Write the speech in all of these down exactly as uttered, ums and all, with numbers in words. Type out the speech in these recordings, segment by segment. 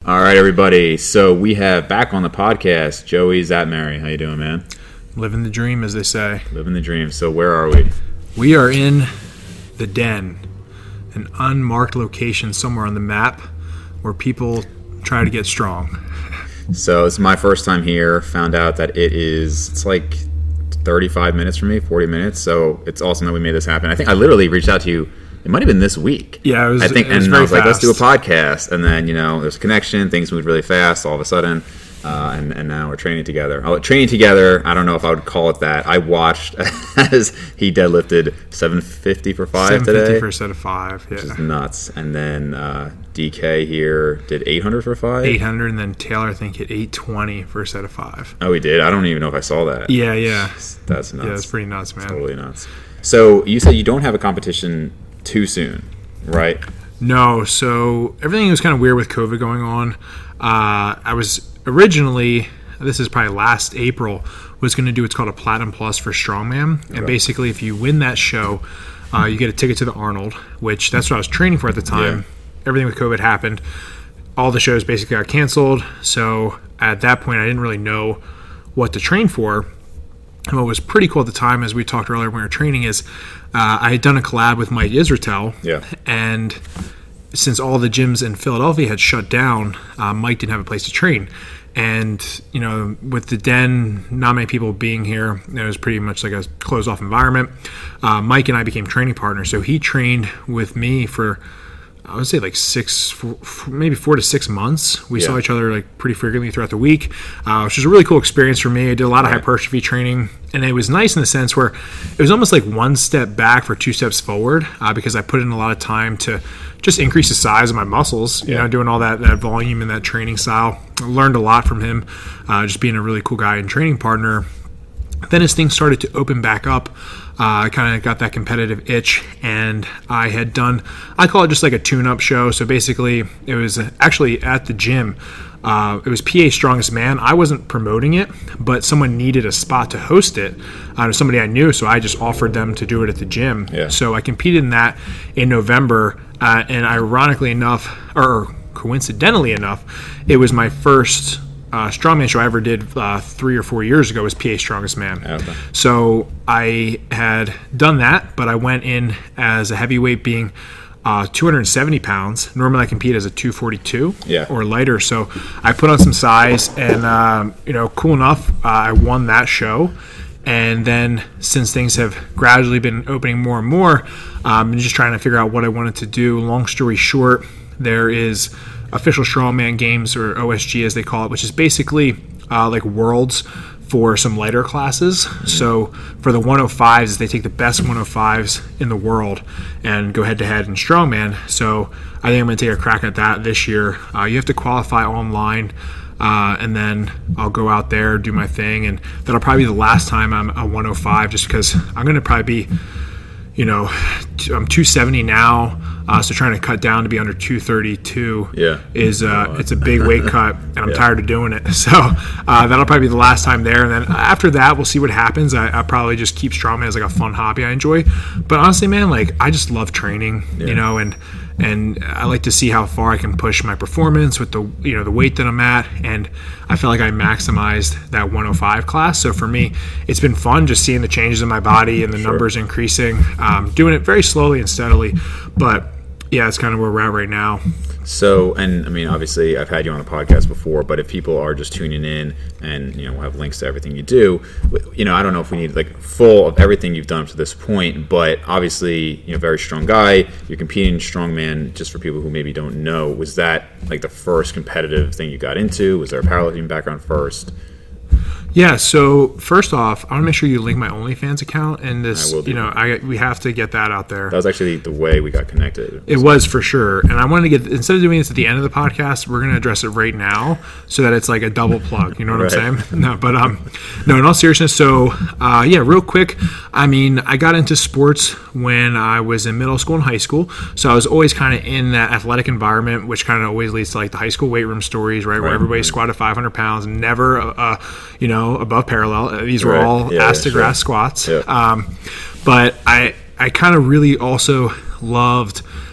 All right, everybody. So we have back on the podcast, Joey Zatmary. How you doing, man? Living the dream, as they say. Living the dream. So where are we? We are in the Den, an unmarked location somewhere on the map where people try to get strong. So it's my first time here. Found out that it is, it's like thirty-five minutes from me, forty minutes. So it's awesome that we made this happen. I think I literally reached out to you. It might have been this week. Yeah, it was. I think, it was and very I was like, fast. let's do a podcast. And then, you know, there's a connection. Things moved really fast all of a sudden. Uh, and, and now we're training together. Oh, training together, I don't know if I would call it that. I watched as he deadlifted seven fifty for five seven fifty today. for a set of five, yeah. Which is nuts. And then uh, D K here did eight hundred for five. eight hundred, and then Taylor, I think, hit eight twenty for a set of five. Oh, he did? I don't even know if I saw that. Yeah, yeah. That's nuts. Yeah, that's pretty nuts, man. Totally nuts. So you said you don't have a competition too soon, right? No, so everything was kind of weird with COVID going on. Uh, I was originally, this is probably last April, was going to do what's called a Platinum Plus for Strongman. And Okay. basically, if you win that show, uh, you get a ticket to the Arnold, which that's what I was training for at the time. Yeah. Everything with COVID happened. All the shows basically got canceled. So at that point, I didn't really know what to train for. And what was pretty cool at the time, as we talked earlier when we were training, is uh, I had done a collab with Mike Israetel. Yeah. And since all the gyms in Philadelphia had shut down, uh, Mike didn't have a place to train. And, you know, with the Den, not many people being here, it was pretty much like a closed-off environment. Uh, Mike and I became training partners. So he trained with me for, I would say, like six, four, maybe four to six months. We Yeah. saw each other like pretty frequently throughout the week, uh, which was a really cool experience for me. I did a lot of Right. hypertrophy training, and it was nice in the sense where it was almost like one step back for two steps forward, uh, because I put in a lot of time to just increase the size of my muscles, you Yeah. know, doing all that, that volume and that training style. I learned a lot from him, uh, just being a really cool guy and training partner. Then as things started to open back up, uh, I kind of got that competitive itch, and I had done, I call it just like a tune-up show. So basically, it was actually at the gym. Uh, it was P A Strongest Man. I wasn't promoting it, but someone needed a spot to host it. Uh, somebody I knew, so I just offered them to do it at the gym. Yeah. So I competed in that in November, uh, and ironically enough, or coincidentally enough, it was my first Uh, strongman show I ever did uh, three or four years ago was P A Strongest Man. Okay. So I had done that, but I went in as a heavyweight, being uh, two hundred seventy pounds. Normally I compete as a two forty-two Yeah. or lighter. So I put on some size, and um, you know, cool enough, uh, I won that show. And then since things have gradually been opening more and more, um, I'm just trying to figure out what I wanted to do. Long story short, there is Official Strongman Games, or O S G as they call it, which is basically uh, like Worlds for some lighter classes. Mm-hmm. So for the one oh fives, they take the best one oh fives in the world and go head to head in Strongman. So I think I'm going to take a crack at that this year. Uh, you have to qualify online. Uh, and then I'll go out there, do my thing, and that'll probably be the last time I'm a one oh five, just because I'm going to probably be, you know, I'm two seventy now, uh, so trying to cut down to be under two thirty-two Yeah. is uh, it's a big weight cut, and I'm Yeah. tired of doing it. So uh, that'll probably be the last time there, and then after that, we'll see what happens. I, I'll probably just keep strongman as like a fun hobby I enjoy. But honestly, man, like I just love training, Yeah. you know, and and I like to see how far I can push my performance with the you know the weight that I'm at, and I feel like I maximized that one oh five class. So for me, it's been fun just seeing the changes in my body and the Sure. numbers increasing. Um, doing it very slowly and steadily, but yeah, it's kind of where we're at right now. So, and I mean, obviously, I've had you on the podcast before, but if people are just tuning in and, you know, we'll have links to everything you do, you know, I don't know if we need like full of everything you've done up to this point, but obviously, you know, very strong guy, you're competing in strongman. Just for people who maybe don't know, was that like the first competitive thing you got into? Was there a powerlifting background first? Yeah, so first off, I want to make sure you link my OnlyFans account, and this, I will do you know, that. I we have to get that out there. That was actually the way we got connected. It was for sure, and I wanted to get, instead of doing this at the end of the podcast, we're going to address it right now so that it's like a double plug. You know what Right. I'm saying? No, but um, no. In all seriousness, so uh, yeah, real quick. I mean, I got into sports when I was in middle school and high school, so I was always kind of in that athletic environment, which kind of always leads to like the high school weight room stories, right? Where Right, everybody right. squatted five hundred pounds, never, uh, you know, above parallel. Uh, These were Right. all Yeah, ass yeah, to sure. grass squats. Yeah. Um, but I I kind of really also loved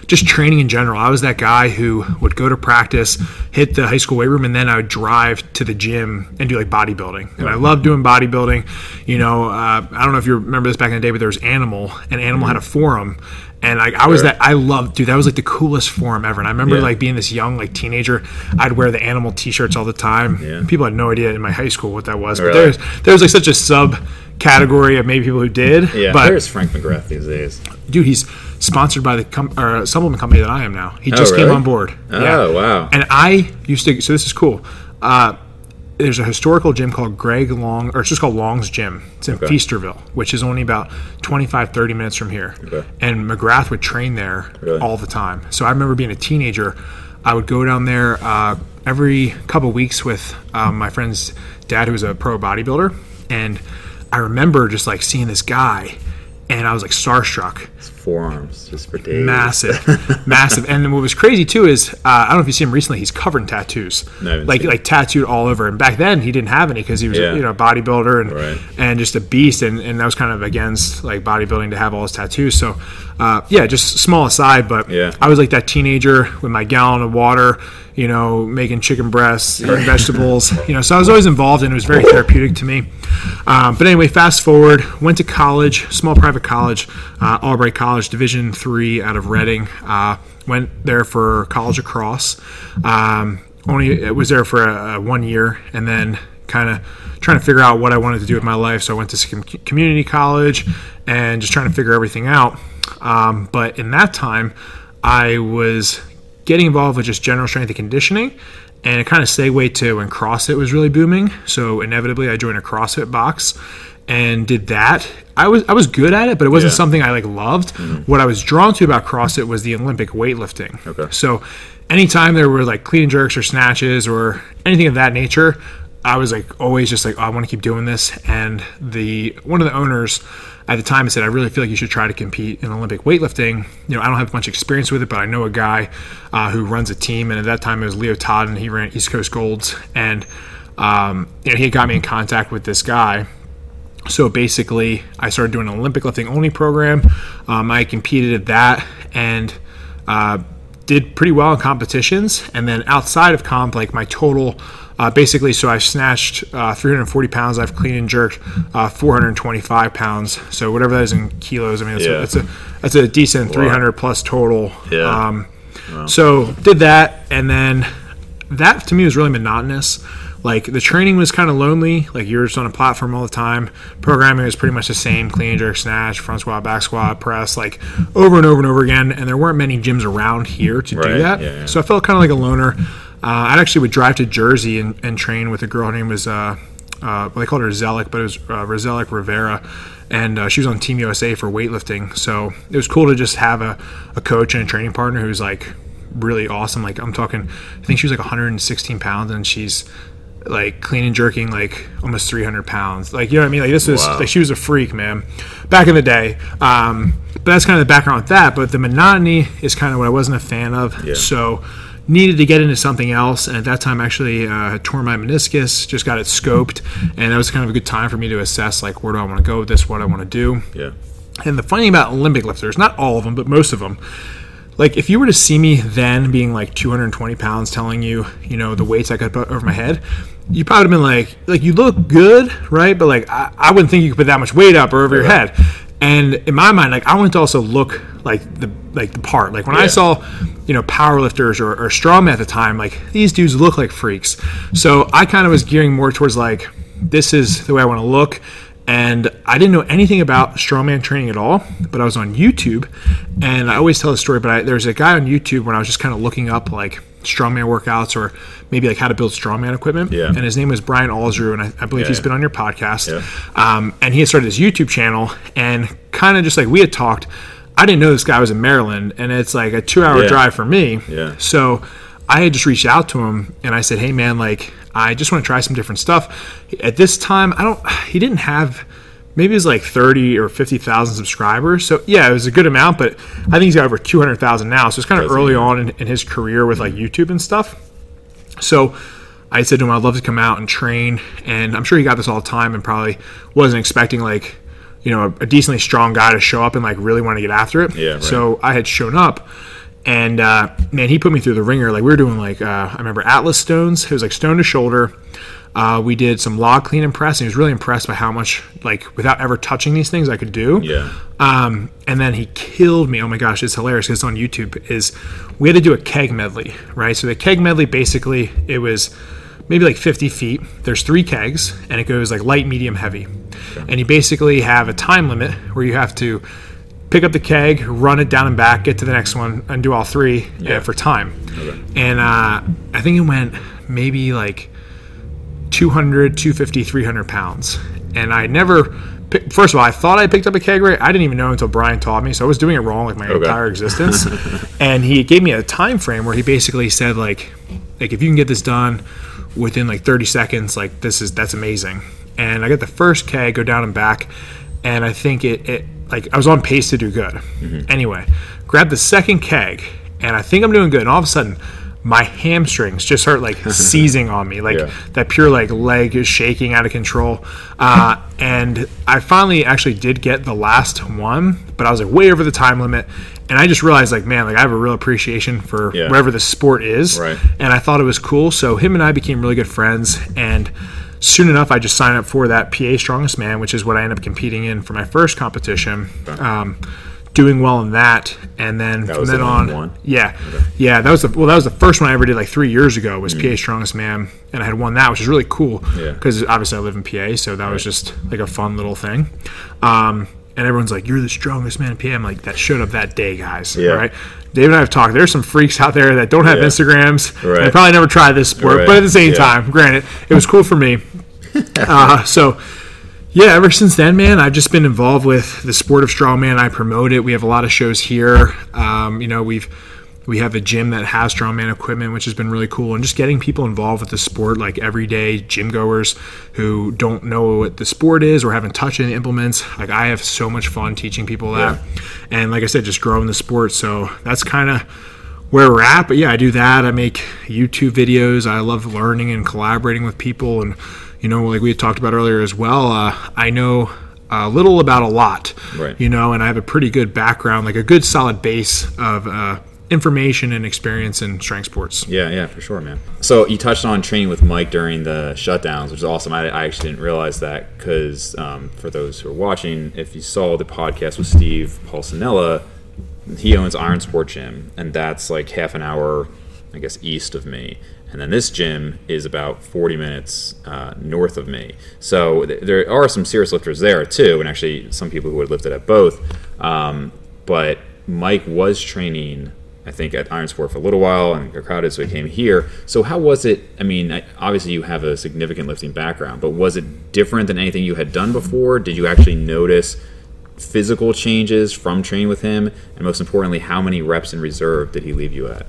just training in general. I was that guy who would go to practice, hit the high school weight room, and then I would drive to the gym and do like bodybuilding. And I loved doing bodybuilding. You know, uh, I don't know if you remember this back in the day, but there was Animal, and Animal mm-hmm. had a forum. And like I was sure. that I loved, dude, that was like the coolest forum ever. And I remember yeah. like being this young like teenager, I'd wear the Animal t-shirts all the time. Yeah. People had no idea in my high school what that was. Really? But there's there was like such a sub category of maybe people who did. Yeah, but there's Frank McGrath these days. Dude, he's sponsored by the com- or supplement company that I am now. He just oh, really? came on board. Oh, yeah. wow. And I used to, so this is cool. Uh, there's a historical gym called Greg Long, or it's just called Long's Gym. It's in okay. Feasterville, which is only about twenty-five, thirty minutes from here. Okay. And McGrath would train there really? all the time. So I remember being a teenager, I would go down there uh, every couple of weeks with um, my friend's dad, who was a pro bodybuilder. And I remember just like seeing this guy, and I was like starstruck. His forearms, just for days. Massive, massive. And what was crazy too is uh, I don't know if you've seen him recently. He's covered in tattoos, no, like like tattooed all over. And back then he didn't have any because he was yeah. a, you know a bodybuilder and right. and just a beast. And, and that was kind of against like bodybuilding to have all his tattoos. So uh, yeah, just small aside. But yeah. I was like that teenager with my gallon of water, you know, making chicken breasts, eating vegetables, you know. So I was always involved, and it was very therapeutic to me. Um, but anyway, fast forward, went to college, small private college, uh, Albright College, Division three out of Reading. Uh, went there for college across. Um, only it was there for a, a one year, and then kind of trying to figure out what I wanted to do with my life. So I went to some community college and just trying to figure everything out. Um, but in that time, I was getting involved with just general strength and conditioning, and it kind of segued to when CrossFit was really booming. So inevitably I joined a CrossFit box and did that. I was I was good at it, but it wasn't yeah. something I like loved. Mm-hmm. What I was drawn to about CrossFit was the Olympic weightlifting. Okay. So anytime there were like clean and jerks or snatches or anything of that nature, I was like always just like, oh, I want to keep doing this. And the one of the owners at the time said, I really feel like you should try to compete in Olympic weightlifting. You know, I don't have much experience with it, but I know a guy uh, who runs a team. And at that time it was Leo Todd, and he ran East Coast Golds. And um, you know, he got me in contact with this guy. So basically I started doing an Olympic lifting only program. Um, I competed at that and uh, did pretty well in competitions. And then outside of comp, like my total Uh, basically, so I've snatched uh, three hundred forty pounds. I've clean and jerked uh, four hundred twenty-five pounds. So whatever that is in kilos, I mean, that's, yeah. a, that's a that's a decent three hundred plus total. Yeah. Um, wow. So did that, and then that to me was really monotonous. Like the training was kind of lonely. Like you're just on a platform all the time. Programming was pretty much the same: clean and jerk, snatch, front squat, back squat, press, like over and over and over again. And there weren't many gyms around here to right. do that. Yeah, yeah. So I felt kind of like a loner. Uh, I actually would drive to Jersey and, and train with a girl. Her name was, uh, uh, they called her Zelic, but it was uh, Roselic Rivera. And uh, she was on Team U S A for weightlifting. So it was cool to just have a, a coach and a training partner who's like really awesome. Like I'm talking, I think she was like one hundred sixteen pounds, and she's like clean and jerking like almost three hundred pounds. Like, you know what I mean? Like this was, wow. like she was a freak, man, back in the day. Um, but that's kind of the background with that. But the monotony is kind of what I wasn't a fan of. Yeah. So needed to get into something else, and at that time actually uh, had torn my meniscus, just got it scoped, and that was kind of a good time for me to assess like where do I want to go with this, what I want to do. Yeah. And the funny thing about Olympic lifters, not all of them, but most of them, like if you were to see me then being like two hundred twenty pounds, telling you, you know, the weights I could put over my head, you probably have been like, like you look good, right? But like I, I wouldn't think you could put that much weight up or over your head. And in my mind, like I wanted to also look like the like the part. Like when yeah. I saw, you know, powerlifters or, or strongmen at the time, like these dudes look like freaks. So I kind of was gearing more towards like, this is the way I want to look. And I didn't know anything about strongman training at all, but I was on YouTube, and I always tell the story, but I, there's a guy on YouTube when I was just kind of looking up like strongman workouts or maybe like how to build strongman equipment. Yeah. And his name was Brian Alsrew, and I, I believe yeah, he's yeah. been on your podcast. Yeah. Um, and he had started his YouTube channel, and kind of just like we had talked, I didn't know this guy was in Maryland, and it's like a two hour yeah. drive for me. Yeah. So I had just reached out to him, and I said, hey man, like I just want to try some different stuff. At this time, I don't, he didn't have, maybe it was like thirty or fifty thousand subscribers. So yeah, it was a good amount, but I think he's got over two hundred thousand now. So it's kind of Doesn't early matter. on in, in his career with like YouTube and stuff. So I said to him, I'd love to come out and train. And I'm sure he got this all the time and probably wasn't expecting like, you know, a, a decently strong guy to show up and like really want to get after it. Yeah, right. So I had shown up, And uh, man, he put me through the ringer. Like we were doing like uh, I remember Atlas stones. It was like stone to shoulder. Uh, we did some log clean and press, and he was really impressed by how much, like, without ever touching these things, I could do. Yeah. Um, and then he killed me. Oh my gosh, it's hilarious because it's on YouTube. Is we had to do a keg medley, right? So the keg medley, basically, it was maybe like fifty feet. There's three kegs, and it goes like light, medium, heavy. Okay. And you basically have a time limit where you have to pick up the keg, run it down and back, get to the next one, and do all three yeah. uh, for time. Okay. And uh, I think it went maybe like two hundred, two fifty, three hundred pounds. And I never, pick, first of all, I thought I picked up a keg rate. I didn't even know until Brian taught me. So I was doing it wrong like my okay. entire existence. And he gave me a time frame where he basically said like, like if you can get this done within like thirty seconds, like this is, that's amazing. And I got the first keg, go down and back. And I think it, it like I was on pace to do good. Mm-hmm. Anyway, grabbed the second keg and I think I'm doing good. And all of a sudden, my hamstrings just start like seizing on me, like yeah. that pure like leg is shaking out of control. Uh, and I finally actually did get the last one, but I was like way over the time limit. And I just realized like, man, like I have a real appreciation for yeah. whatever the sport is. Right. And I thought it was cool. So him and I became really good friends. And soon enough, I just signed up for that P A Strongest Man, which is what I ended up competing in for my first competition. Okay. Um, doing well in that, and then that from then the on, one. yeah, okay. yeah, that was the well, that was the first one I ever did like three years ago. Was mm. P A Strongest Man, and I had won that, which is really cool because yeah. obviously I live in P A, so that right. was just like a fun little thing. Um, and everyone's like, "You're the strongest man in P A." I'm like, "That showed up that day, guys." Yeah. Right? Dave and I have talked. There's some freaks out there that don't have yeah. Instagrams. Right. And probably never tried this sport, right. but at the same yeah. time, granted, it was cool for me. uh, so. Yeah, ever since then, man, I've just been involved with the sport of strongman. I promote it. We have a lot of shows here. Um, you know, we've we have a gym that has strongman equipment, which has been really cool. And just getting people involved with the sport, like everyday gym goers who don't know what the sport is or haven't touched any implements. Like I have so much fun teaching people that. Yeah. And like I said, just growing the sport. So that's kind of where we're at. But yeah, I do that. I make YouTube videos. I love learning and collaborating with people. And you know, like we had talked about earlier as well, uh, I know a little about a lot, right. you know, and I have a pretty good background, like a good solid base of uh, information and experience in strength sports. Yeah, yeah, for sure, man. So you touched on training with Mike during the shutdowns, which is awesome. I, I actually didn't realize that because um, for those who are watching, if you saw the podcast with Steve Paulsonella, he owns Iron Sport Gym, and that's like half an hour, I guess, east of me. And then this gym is about forty minutes uh, north of me. So th- there are some serious lifters there too, and actually some people who had lifted at both. Um, but Mike was training, I think, at Iron Sport for a little while and got crowded, so he came here. So how was it? I mean, I, obviously you have a significant lifting background, but was it different than anything you had done before? Did you actually notice physical changes from training with him? And most importantly, how many reps in reserve did he leave you at?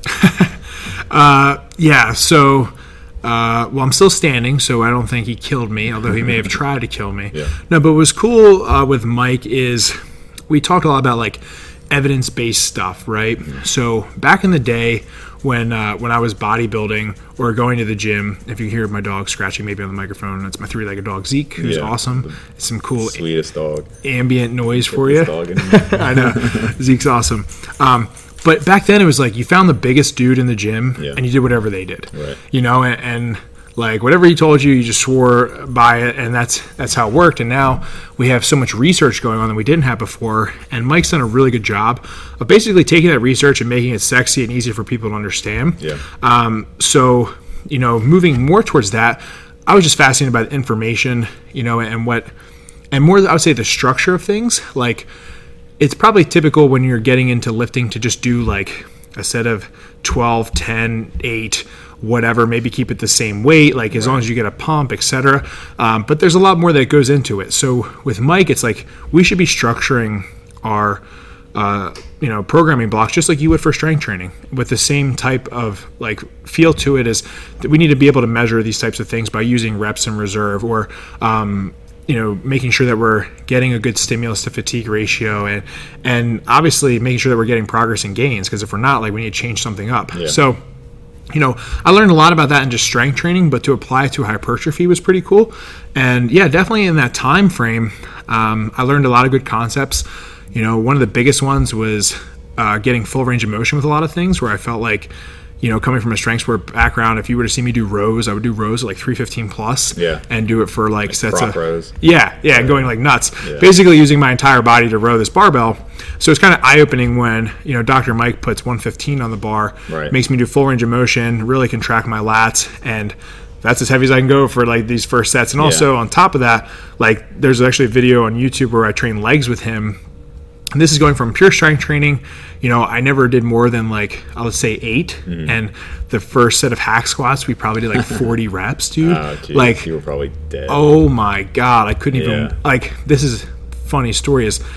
Uh, yeah, so, uh, well, I'm still standing, so I don't think he killed me, although he may have tried to kill me. Yeah. No, but what was cool uh, with Mike is we talked a lot about, like, evidence-based stuff, right? Mm-hmm. So back in the day when uh, when I was bodybuilding or going to the gym, if you hear my dog scratching maybe on the microphone, that's my three-legged dog, Zeke, who's yeah, awesome. It's some cool sweetest dog. ambient noise for you. Dog in I know. Zeke's awesome. Um But back then it was like you found the biggest dude in the gym yeah. and you did whatever they did, right. you know, and, and like whatever he told you, you just swore by it, and that's that's how it worked. And now we have so much research going on that we didn't have before, and Mike's done a really good job of basically taking that research and making it sexy and easy for people to understand. Yeah. Um, so, you know, moving more towards that, I was just fascinated by the information, you know, and what, and more, I would say the structure of things, like, it's probably typical when you're getting into lifting to just do like a set of twelve, ten, eight, whatever, maybe keep it the same weight, like as right. long as you get a pump, et cetera. Um, but there's a lot more that goes into it. So with Mike, it's like we should be structuring our uh, you know, programming blocks just like you would for strength training, with the same type of like feel to it as that we need to be able to measure these types of things by using reps in reserve, or um, you know, making sure that we're getting a good stimulus to fatigue ratio, and and obviously making sure that we're getting progress and gains, because if we're not, like, we need to change something up. Yeah. So, you know, I learned a lot about that in just strength training, but to apply it to hypertrophy was pretty cool. And yeah, definitely in that time frame, um, I learned a lot of good concepts. You know, one of the biggest ones was uh, getting full range of motion with a lot of things where I felt like, you know, coming from a strength sport background, if you were to see me do rows, I would do rows at like three fifteen plus yeah. and do it for like, like sets of rows. Yeah, yeah, yeah, going like nuts. Yeah. Basically using my entire body to row this barbell. So it's kind of eye-opening when, you know, Doctor Mike puts one fifteen on the bar, right. makes me do full range of motion, really contract my lats, and that's as heavy as I can go for like these first sets. And also yeah. on top of that, like there's actually a video on YouTube where I train legs with him. And this is going from pure strength training. You know, I never did more than like, I would say eight. Mm-hmm. And the first set of hack squats, we probably did like forty reps, dude. Oh, geez, like, you were probably dead. Oh my God. I couldn't yeah. even, like, this is funny story is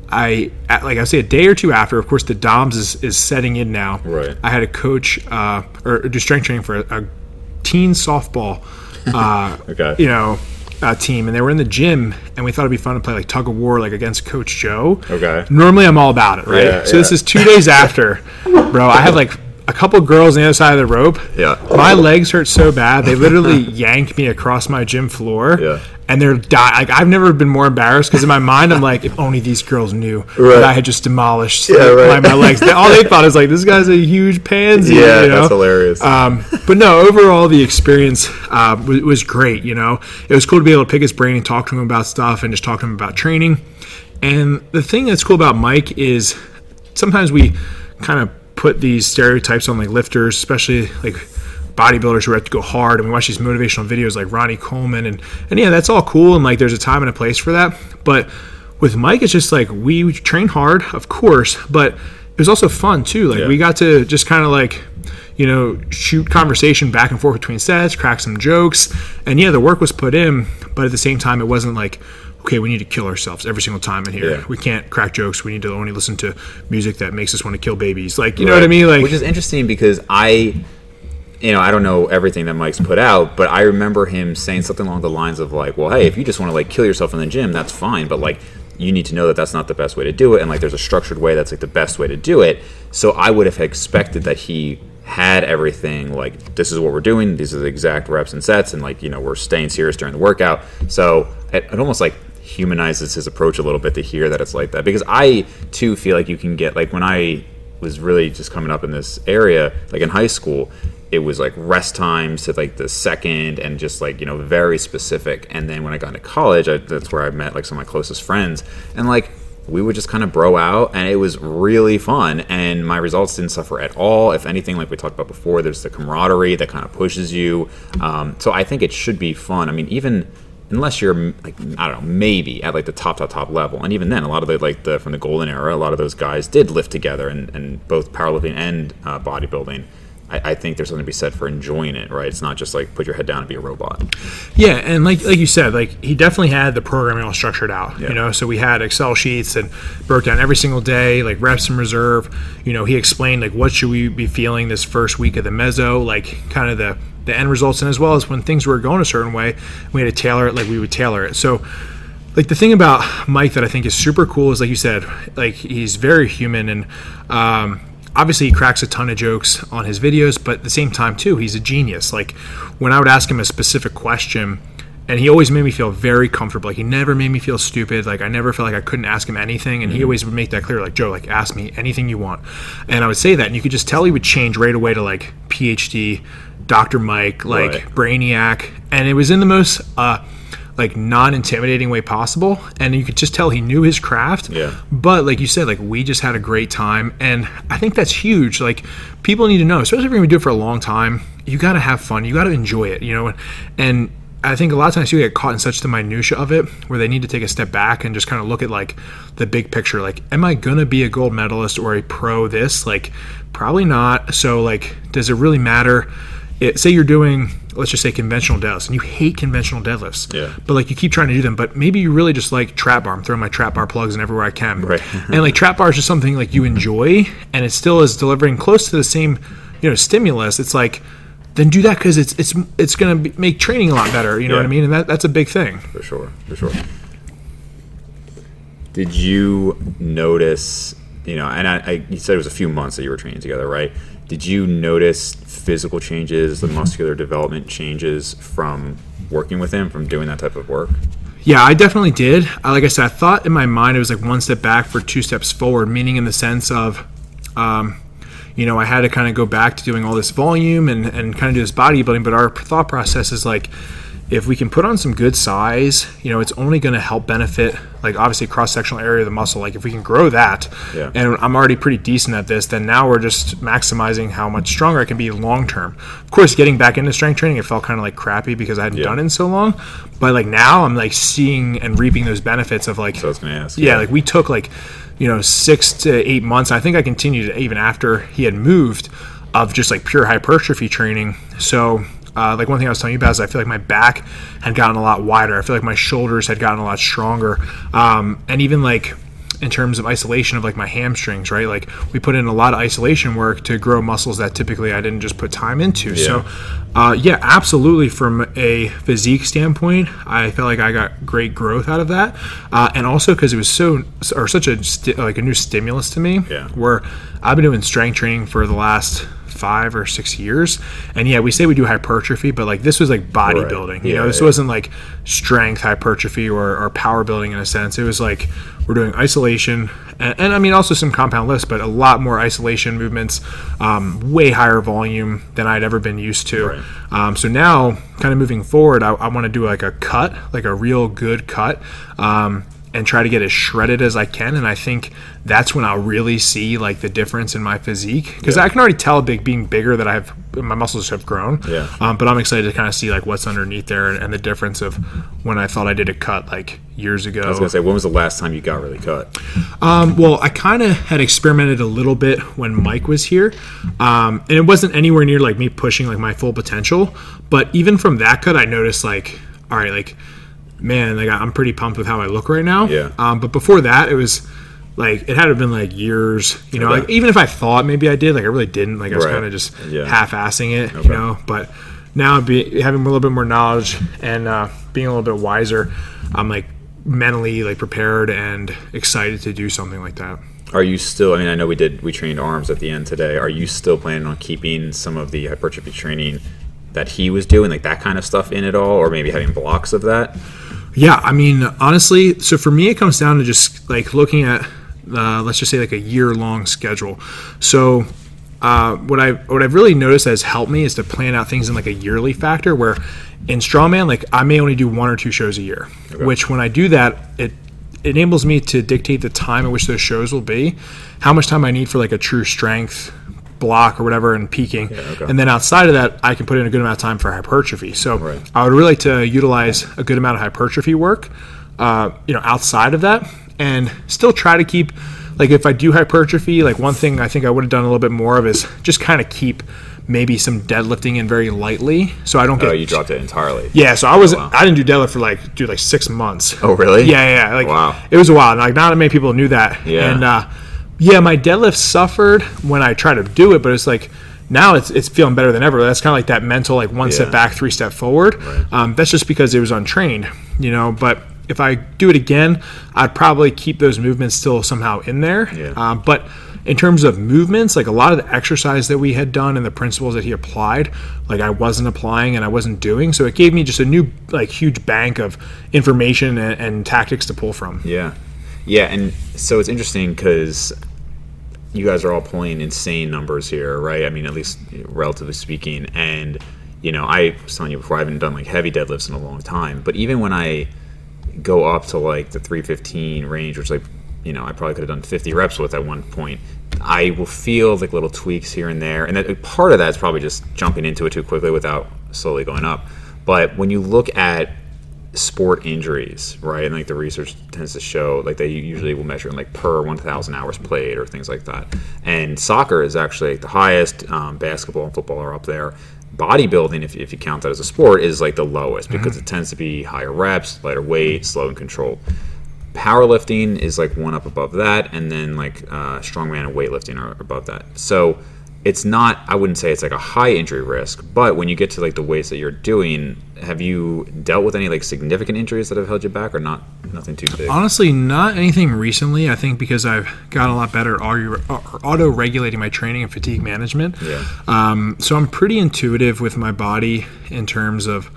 I, like I say a day or two after, of course the D O M S is, is setting in now. Right. I had a coach, uh, or do strength training for a, a teen softball, uh, okay. you know, Uh, team, and they were in the gym, and we thought it'd be fun to play like tug of war, like against Coach Joe. Okay. Normally, I'm all about it, right? Yeah, so yeah. this is two days after, bro. I have like a couple girls on the other side of the rope. Yeah. My legs hurt so bad they literally yanked me across my gym floor. Yeah. And they're dying. Like I've never been more embarrassed because in my mind I'm like, if only these girls knew right. that I had just demolished yeah, like, right. my, my legs. They, all they thought is like, this guy's a huge pansy. Yeah, you know? that's hilarious. Um, but no, overall the experience uh, was, was great. You know, it was cool to be able to pick his brain and talk to him about stuff and just talk to him about training. And the thing that's cool about Mike is sometimes we kind of put these stereotypes on like lifters, especially like bodybuilders who have to go hard, and we watch these motivational videos like Ronnie Coleman, and and yeah, that's all cool, and like there's a time and a place for that. But with Mike, it's just like we train hard, of course, but it was also fun too. Like yeah. we got to just kind of like, you know, shoot conversation back and forth between sets, crack some jokes, and yeah, the work was put in, but at the same time, it wasn't like, okay, we need to kill ourselves every single time in here. Yeah. We can't crack jokes. We need to only listen to music that makes us want to kill babies. Like, you right. know what I mean? Like, which is interesting because I. You know, I don't know everything that Mike's put out, but I remember him saying something along the lines of like, well, hey, if you just want to like kill yourself in the gym, that's fine. But like, you need to know that that's not the best way to do it. And like, there's a structured way that's like the best way to do it. So I would have expected that he had everything like, this is what we're doing. These are the exact reps and sets. And like, you know, we're staying serious during the workout. So it, it almost like humanizes his approach a little bit to hear that it's like that. Because I too feel like you can get like when I was really just coming up in this area, like in high school, it was like rest times to like the second and just like, you know, very specific. And then when I got into college, I, that's where I met like some of my closest friends. And like, we would just kind of bro out and it was really fun. And my results didn't suffer at all. If anything, like we talked about before, there's the camaraderie that kind of pushes you. Um, so I think it should be fun. I mean, even unless you're like, I don't know, maybe at like the top, top, top level. And even then, a lot of the, like the, from the golden era, a lot of those guys did lift together and, and both powerlifting and uh, bodybuilding. I think there's something to be said for enjoying it, right? It's not just like put your head down and be a robot. Yeah, and like like you said, like he definitely had the programming all structured out. Yeah. You know, so we had Excel sheets and broke down every single day, like reps in reserve. You know, he explained like what should we be feeling this first week of the meso, like kind of the the end results, and as well as when things were going a certain way, we had to tailor it like we would tailor it. So like the thing about Mike that I think is super cool is like you said, like he's very human and um obviously he cracks a ton of jokes on his videos, but at the same time too, he's a genius. Like when I would ask him a specific question, and he always made me feel very comfortable. Like he never made me feel stupid. Like I never felt like I couldn't ask him anything, and mm-hmm. he always would make that clear. Like, Joe, like ask me anything you want. And I would say that, and you could just tell he would change right away to like P H D, Doctor Mike, like right. Brainiac, and it was in the most uh, like non-intimidating way possible, and you could just tell he knew his craft. Yeah. But like you said, like we just had a great time, and I think that's huge. Like people need to know, especially if you're gonna do it for a long time, you got to have fun, you got to enjoy it, you know. And I think a lot of times you get caught in such the minutia of it, where they need to take a step back and just kind of look at like the big picture. Like, am I gonna be a gold medalist or a pro? This like probably not. So like, does it really matter? It, say you're doing, let's just say conventional deadlifts, and you hate conventional deadlifts, yeah. but like you keep trying to do them, but maybe you really just like trap bar. I'm throwing my trap bar plugs in everywhere I can, right. And like trap bar is just something like you enjoy, and it still is delivering close to the same, you know, stimulus. It's like, then do that because it's it's it's gonna be, make training a lot better. You know yeah. what I mean? And that that's a big thing. For sure, for sure. Did you notice? You know, and I, I you said it was a few months that you were training together, right? Did you notice physical changes, the muscular development changes from working with him, from doing that type of work? Yeah, I definitely did. Like I said, I thought in my mind it was like one step back for two steps forward, meaning in the sense of um, you know, I had to kind of go back to doing all this volume and, and kind of do this bodybuilding. But our thought process is like, if we can put on some good size, you know, it's only going to help benefit, like obviously cross-sectional area of the muscle. Like if we can grow that, yeah. and I'm already pretty decent at this, then now we're just maximizing how much stronger I can be long-term. Of course, getting back into strength training, it felt kind of like crappy because I hadn't yeah. done it in so long. But like now I'm like seeing and reaping those benefits of like, so I was going to ask. Yeah, yeah, like we took like, you know, six to eight months. I think I continued even after he had moved of just like pure hypertrophy training. So Uh, like one thing I was telling you about is I feel like my back had gotten a lot wider. I feel like my shoulders had gotten a lot stronger. Um, and even like in terms of isolation of like my hamstrings, right? Like we put in a lot of isolation work to grow muscles that typically I didn't just put time into. Yeah. So uh, yeah, absolutely. From a physique standpoint, I felt like I got great growth out of that. Uh, and also because it was so, or such a, sti- like a new stimulus to me, yeah. where I've been doing strength training for the last five or six years, and yeah, we say we do hypertrophy, but like this was like bodybuilding. Right. You Yeah, know, this yeah. wasn't like strength hypertrophy or, or power building in a sense. It was like we're doing isolation, and, and I mean also some compound lifts, but a lot more isolation movements, um, way higher volume than I'd ever been used to. Right. Um, so now, kind of moving forward, I, I want to do like a cut, like a real good cut. Um, and try to get as shredded as I can. And I think that's when I'll really see like the difference in my physique. Because Yeah. I can already tell big being bigger that I have, my muscles have grown. Yeah. Um, but I'm excited to kind of see like what's underneath there and, and the difference of when I thought I did a cut like years ago. I was going to say, when was the last time you got really cut? Um, well, I kind of had experimented a little bit when Mike was here. Um, and it wasn't anywhere near like me pushing like my full potential. But even from that cut, I noticed like, all right, like, man, like I'm pretty pumped with how I look right now. Yeah. Um, but before that, it was like it had to have been like years. You know, Okay. like even if I thought maybe I did, like I really didn't. Like I was Right. kind of just Yeah. half-assing it. Okay. You know, but now be, having a little bit more knowledge and uh, being a little bit wiser, I'm like mentally like prepared and excited to do something like that. Are you still, I mean, I know we did, we trained arms at the end today. Are you still planning on keeping some of the hypertrophy training that he was doing, like that kind of stuff in it all, or maybe having blocks of that? Yeah, I mean, honestly, so for me, it comes down to just like looking at, uh, let's just say like a year-long schedule. So uh, what I what I've really noticed that has helped me is to plan out things in like a yearly factor. Where in strongman, like I may only do one or two shows a year, Okay. which when I do that, it enables me to dictate the time at which those shows will be, how much time I need for like a true strength block or whatever and peaking. Yeah, okay. And then outside of that, I can put in a good amount of time for hypertrophy. So Right. I would really like to utilize a good amount of hypertrophy work, uh, you know, outside of that, and still try to keep, like if I do hypertrophy, like one thing I think I would have done a little bit more of is just kind of keep maybe some deadlifting in very lightly, so I don't get. Oh, you dropped it entirely. Yeah, so I was wow. I didn't do deadlift for like dude like six months. Oh, really? Yeah, yeah, yeah. Like Wow. it was a while. Like not many people knew that. Yeah. And uh, yeah, my deadlift suffered when I tried to do it, but it's like now it's it's feeling better than ever. That's kind of like that mental like one Yeah. step back, three step forward. Right. Um, that's just because it was untrained, you know. But if I do it again, I'd probably keep those movements still somehow in there. Yeah. Um, but in terms of movements, like a lot of the exercise that we had done and the principles that he applied, like I wasn't applying and I wasn't doing. So it gave me just a new like huge bank of information and, and tactics to pull from. Yeah. Yeah, and so it's interesting because you guys are all pulling insane numbers here, right? I mean, at least relatively speaking. And, you know, I was telling you before, I haven't done like heavy deadlifts in a long time. But even when I go up to like the three fifteen range, which like, you know, I probably could have done fifty reps with at one point, I will feel like little tweaks here and there. And that, part of that is probably just jumping into it too quickly without slowly going up. But when you look at sport injuries, right, and like the research tends to show, like they usually will measure in like per one thousand hours played or things like that. And soccer is actually like the highest. Um, basketball and football are up there. Bodybuilding, if, if you count that as a sport, is like the lowest because mm-hmm. it tends to be higher reps, lighter weight, slow and controlled. Powerlifting is like one up above that, and then like uh, strongman and weightlifting are above that. So it's not, I wouldn't say it's like a high injury risk, but when you get to like the weights that you're doing, have you dealt with any like significant injuries that have held you back, or not? Nothing too big? Honestly, not anything recently. I think because I've gotten a lot better at auto-regulating my training and fatigue management. Yeah. Um, so I'm pretty intuitive with my body in terms of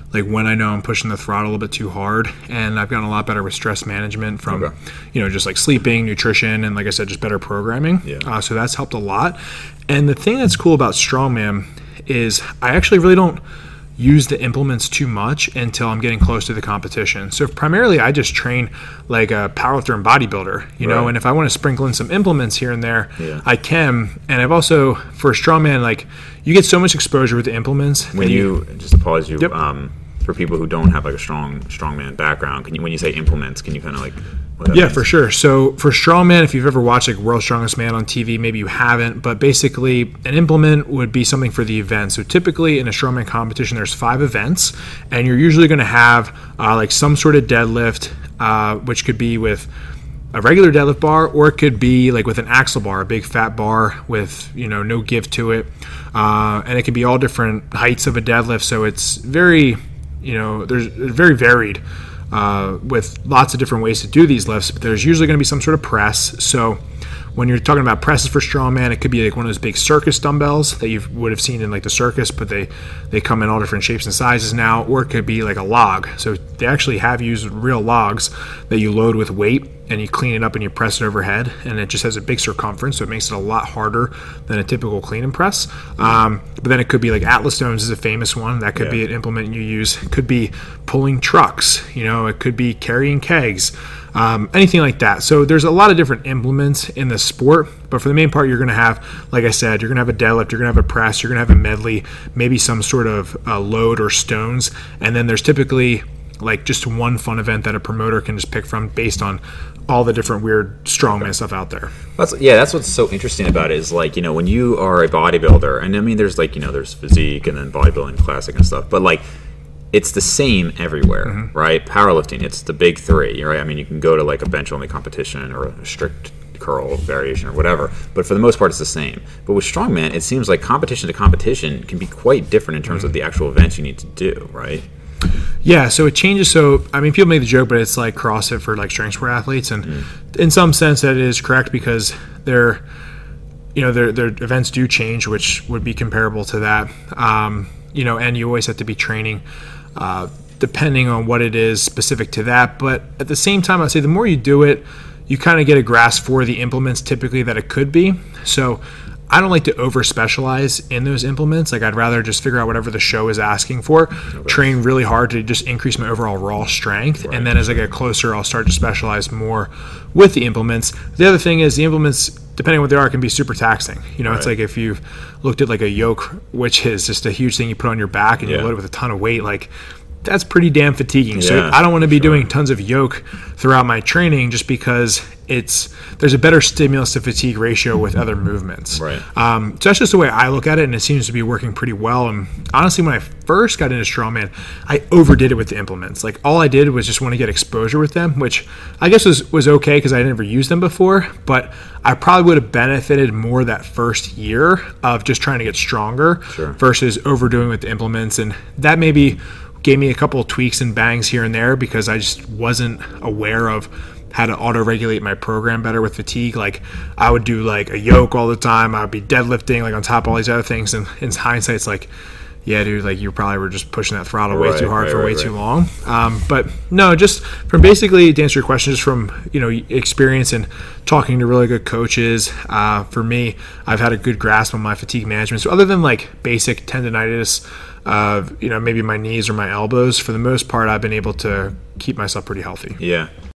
like when I know I'm pushing the throttle a little bit too hard, and I've gotten a lot better with stress management from, Okay. you know, just like sleeping, nutrition, and like I said, just better programming. Yeah. Uh, so that's helped a lot. And the thing that's cool about Strongman is I actually really don't use the implements too much until I'm getting close to the competition. So primarily I just train like a powerlifter and bodybuilder, you know, Right. and if I want to sprinkle in some implements here and there, Yeah. I can. And I've also, for Strongman, like you get so much exposure with the implements. When that you, just to pause you, Yep. um, for people who don't have like a strong strongman background, can you, when you say implements, can you kind of like, what that Yeah, means? for sure. So for Strongman, if you've ever watched like World's Strongest Man on T V, maybe you haven't, but basically an implement would be something for the event. So typically in a Strongman competition, there's five events, and you're usually going to have uh, like some sort of deadlift, uh, which could be with a regular deadlift bar, or it could be like with an axle bar, a big fat bar with, you know, no give to it. Uh, and it can be all different heights of a deadlift. So it's very, you know, there's very varied. Uh, with lots of different ways to do these lifts, but there's usually going to be some sort of press. So when you're talking about presses for strongman, it could be like one of those big circus dumbbells that you would have seen in like the circus, but they they come in all different shapes and sizes now. Or it could be like a log. So they actually have used real logs that you load with weight and you clean it up and you press it overhead, and it just has a big circumference, so it makes it a lot harder than a typical clean and press. Um, but then it could be like Atlas Stones is a famous one. That could Yeah. be an implement you use. It could be pulling trucks. You know, it could be carrying kegs. Um, anything like that. So there's a lot of different implements in the sport, but for the main part, you're going to have, like I said, you're going to have a deadlift, you're going to have a press, you're going to have a medley, maybe some sort of uh, load or stones, and then there's typically like just one fun event that a promoter can just pick from based on all the different weird strongman stuff out there. That's, yeah, that's what's so interesting about it is like, you know, when you are a bodybuilder, and I mean, there's like, you know, there's physique and then bodybuilding classic and stuff, but like, it's the same everywhere, mm-hmm. right? Powerlifting, it's the big three, right? I mean, you can go to like a bench only competition or a strict curl variation or whatever, but for the most part, it's the same. But with strongman, it seems like competition to competition can be quite different in terms mm-hmm. of the actual events you need to do, right? Yeah, so it changes. So, I mean, people make the joke, but it's like CrossFit for like strength sport athletes. And mm. in some sense, that is correct because they're, you know, their their events do change, which would be comparable to that. Um, you know, and you always have to be training uh, depending on what it is specific to that. But at the same time, I'd say the more you do it, you kind of get a grasp for the implements typically that it could be. So I don't like to over specialize in those implements. Like I'd rather just figure out whatever the show is asking for, okay. train really hard to just increase my overall raw strength. Right. And then as I get closer, I'll start to specialize more with the implements. The other thing is the implements, depending on what they are, can be super taxing. You know, right. It's like if you've looked at like a yoke, which is just a huge thing you put on your back and yeah. you load it with a ton of weight, like that's pretty damn fatiguing. Yeah, so I don't want to be sure. doing tons of yoke throughout my training just because it's there's a better stimulus to fatigue ratio with other movements. Right. Um, so that's just the way I look at it, and it seems to be working pretty well. And honestly, when I first got into strongman, I overdid it with the implements. Like all I did was just want to get exposure with them, which I guess was was okay because I never used them before. But I probably would have benefited more that first year of just trying to get stronger sure. versus overdoing with the implements, and that maybe gave me a couple of tweaks and bangs here and there because I just wasn't aware of how to auto-regulate my program better with fatigue. Like I would do like a yoke all the time. I would be deadlifting like on top of all these other things. And in hindsight, it's like, yeah, dude, like you probably were just pushing that throttle way right, too hard right, for right, way right. too long. Um, but no, just from basically to answer your question, just from, you know, experience and talking to really good coaches. Uh, for me, I've had a good grasp on my fatigue management. So other than like basic tendonitis, uh, you know, maybe my knees or my elbows, for the most part, I've been able to keep myself pretty healthy. Yeah.